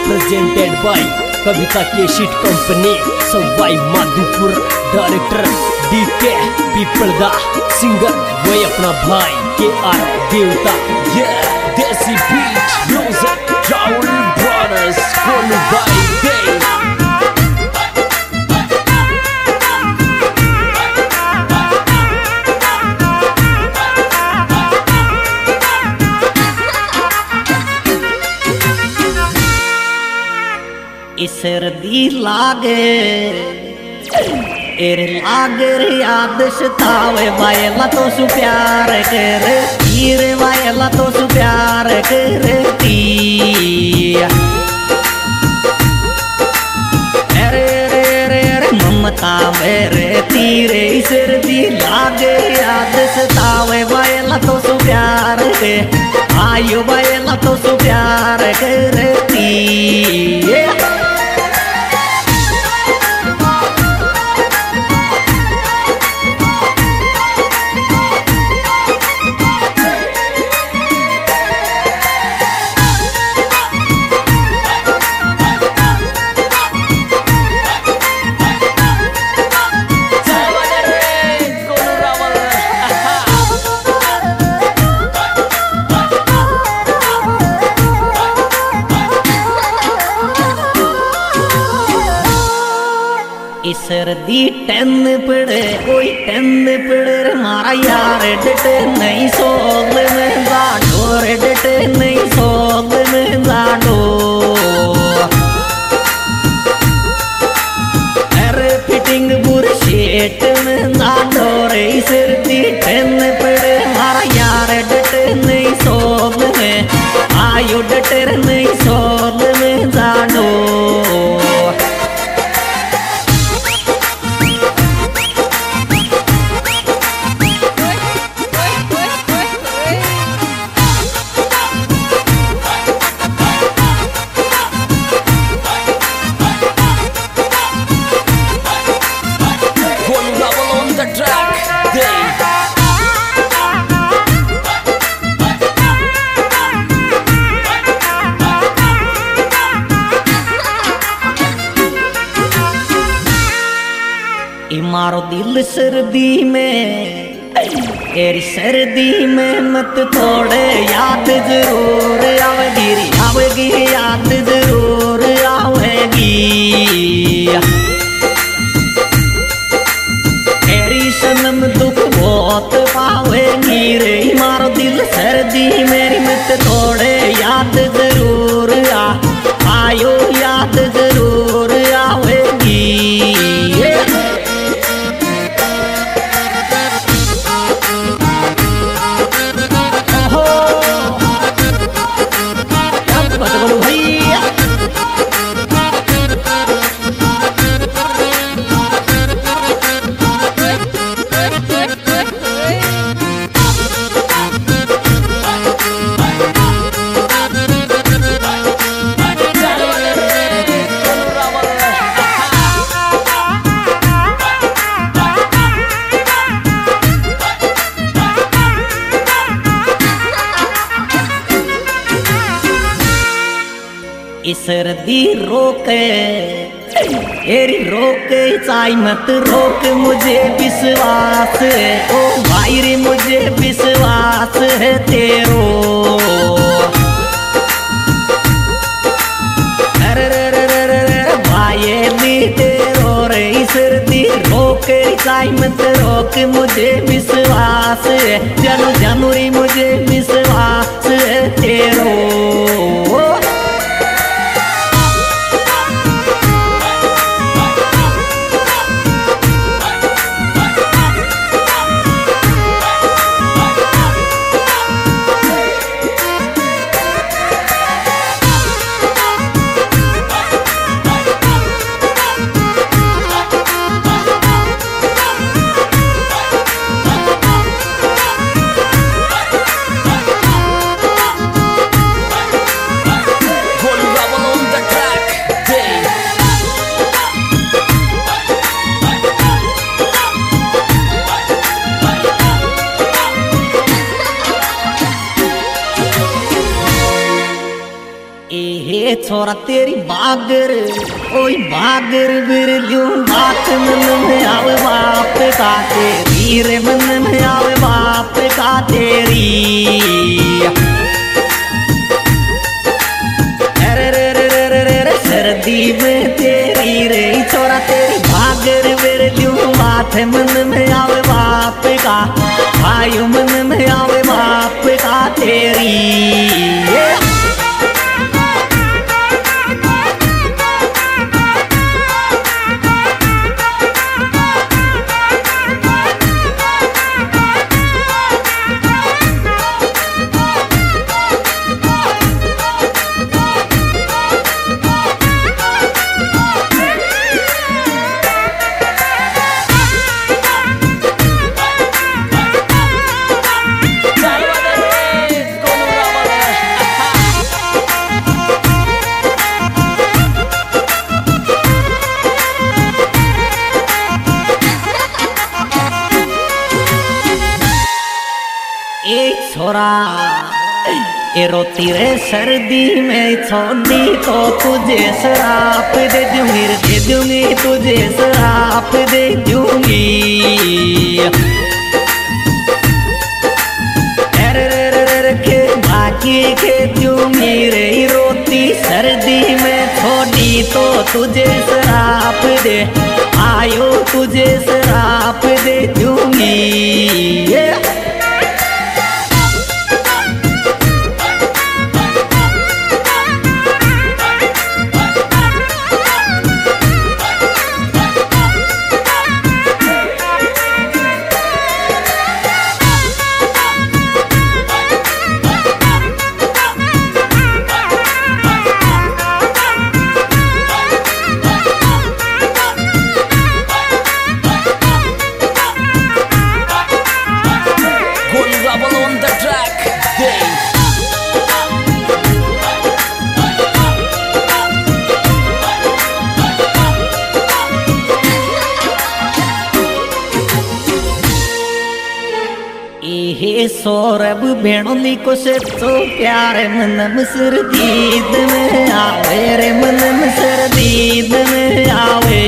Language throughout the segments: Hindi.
प्रेजेंटेड बाय कविता केशिट company Sawai Madhopur. Director DK Pipalda, singer वही अपना भाई KR देवता। देसी बीट म्यूजिक राहुल ब्रदर्स कोलू भाई दे। सर्दी लागे लागे रे याद सतावे वायला तो सु प्यार करे तीर वायला तो सु प्यार करती। अरे रे रे रे ममता मेरे तीरे सर्दी लागे याद सतावे वायला तो सु प्यार के आयो वायला तो सु प्यार करती। सर्दी टन पड़े कोई टन पड़े मारा यार डटे नहीं सोग में जाडो रे डटे नहीं सोग में जाडो। अरे फिटिंग बुरशेट में जाडो रे सर्दी टन पड़े मारा यार डटे नहीं सोग में आयो डटे नहीं सोग में जाडो। मारो दिल सर्दी में तेरी सर्दी में मत थोड़े याद जरूर आवेगी याद जरूर आवेगी। तेरी सनम दुख बहुत पावेगी रे मारो दिल सर्दी मेरी मत थोड़े याद जरूर आयो याद जरूर आवेगी। सर्दी रोके तेरी रोके चाय मत रोक मुझे विश्वास है ओ भाई रे मुझे विश्वास है तेरो। अरे रे रे रे रे भाई दी तेरो रे सर्दी रोके चाय मत रोक मुझे विश्वास है जानू जानू रे मुझे विश्वास है तेरो। हे छोरा तेरी बागर ओई बागर बिरलियों बात मन में आवे बाप का तेरी रे मन में आवे बाप का तेरी अरे रे रे रे रे रे रे सर्दी में तेरी रे छोरा तेरी बागर बिरलियों बात मन में आवे बाप का भाई मन में आवे बाप का तेरी छोरा ए रोती रे सर्दी में छोड़ी तो तुझे शराप दे दूंगी तुझे शराप दे दूंगी अरे रे रे रे के बाकी के दूंगी रे रोती सर्दी में छोड़ी तो तुझे शराप दे आयो तुझे शराप दे दूंगी हे सौरभ भेणोली को से तो प्यार मन मसर दीद में आवे रे मन मसर दीद में आवे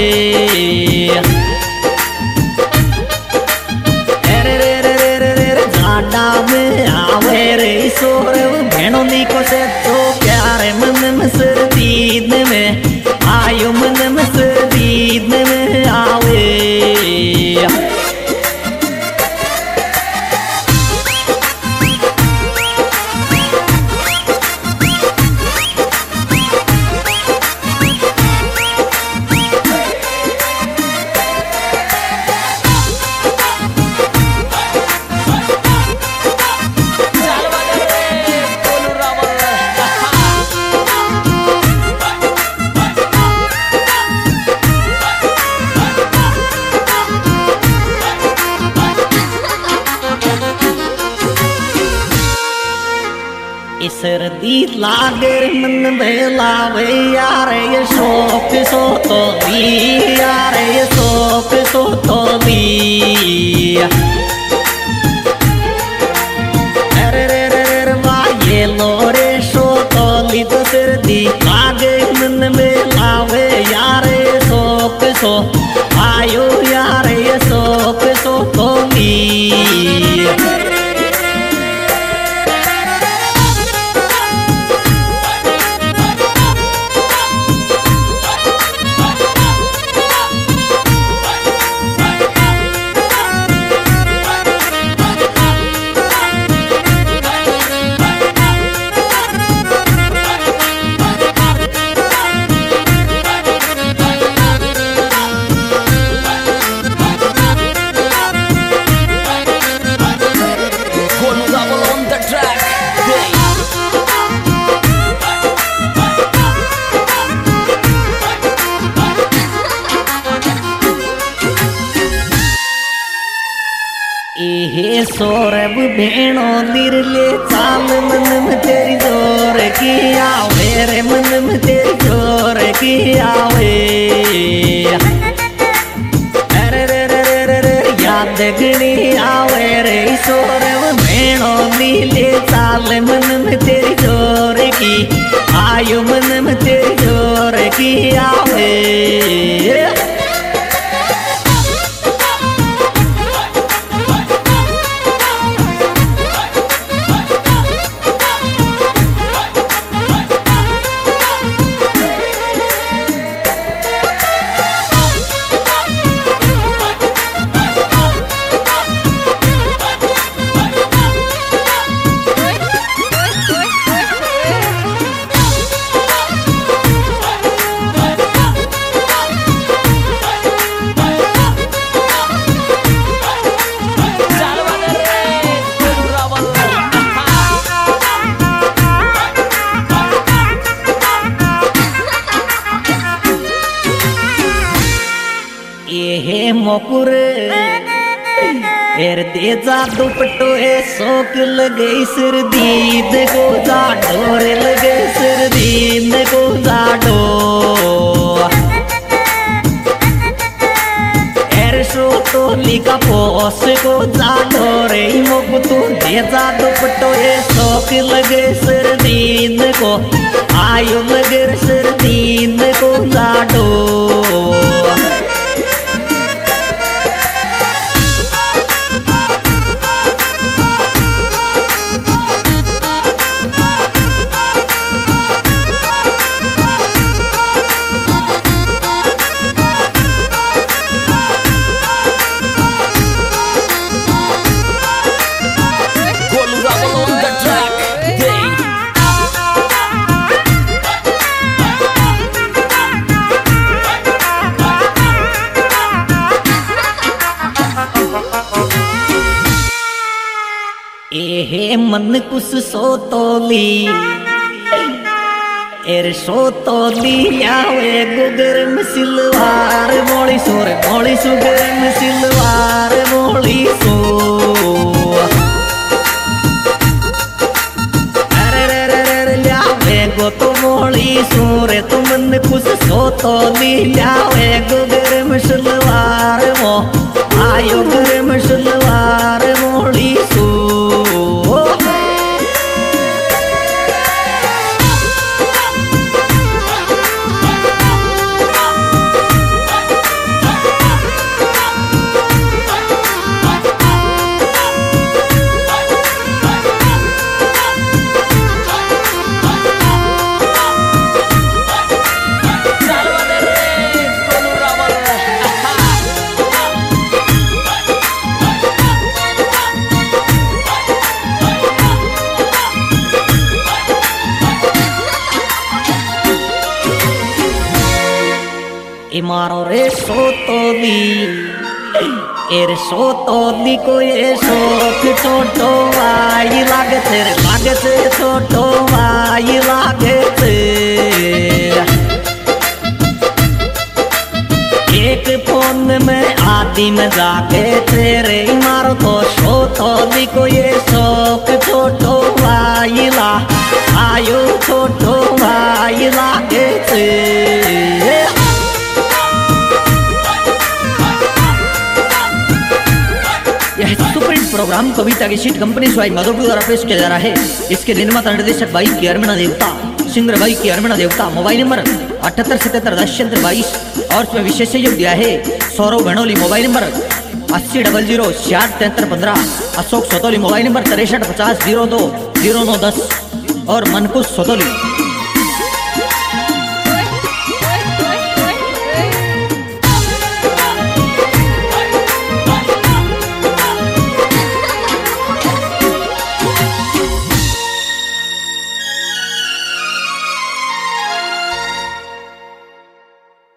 अरे रे रे रे रे रे झाडा में आवे रे सौरभ भेणोली को से तो प्यार मन मसर दीद में आयो मन मसर दीद में आवे सर्दी लागर मन बेलावे यार ये शोक सो तो भी यार ये शोक सो तो भी अरे रे रे रे ये लोरे शो तो ली तो सर्दी लागर मन बेलावे यार ये शोक सो आयो यार ये शोक सो तो भी हे सौरभ भेणो लिरले चाल मन में तेरी जोर की आवे रे मन में तेरी जोर की आवे अरे रे रे रे रे रे याद गणी आवे रे सौरभ भेणो लिरले चाल मन में तेरी जोर की आयो मन में तेरी जोर की आवे। ये मोकुर एर दे जा दुपट्टो ए शौक लगे सिर दीद को जा डोर लगे सिर दीद को जा डो एर सो तो लिखा पोस को जा डोरे मोक तू दे जा दुपट्टो ए शौक लगे सिर दीद को आयु लगे सिर दीद को जा डो। एहे मन कुछ सो तोली एर सो तोली आवे गुगर में सिलवार मोली सुगर में सिलवार मोली सो अरे लावे गो तो मोली सोरे तो मन कुछ सो तोली लावे गुगर में सिलवार मो आयो गुगर में सिलवार मोली सो। मारो रे सोतोली एर सोतोली को ये शोक छोटो वाई लागते छोटो वाई लागते एक फोन में आदि में जाके तेरे मारो तो सोतोली को ये शोक छोटो वाई ला आयो छोटो वाई लागते। यह सुप्रीम प्रोग्राम कविता की शीट कंपनी स्वाई माधोपुर द्वारा पेश किया जा रहा है। इसके निर्माता निर्देशक भाई की अर्मणा देवता, सिंगर भाई की अर्मणा देवता। मोबाइल नंबर 787710 और इसमें विशेष सहयोग दिया है Saurav Bhanoli. Mobile number 8000677315। Ashok Sotoli. Mobile number 6350200910 और मनकुश सोतोली।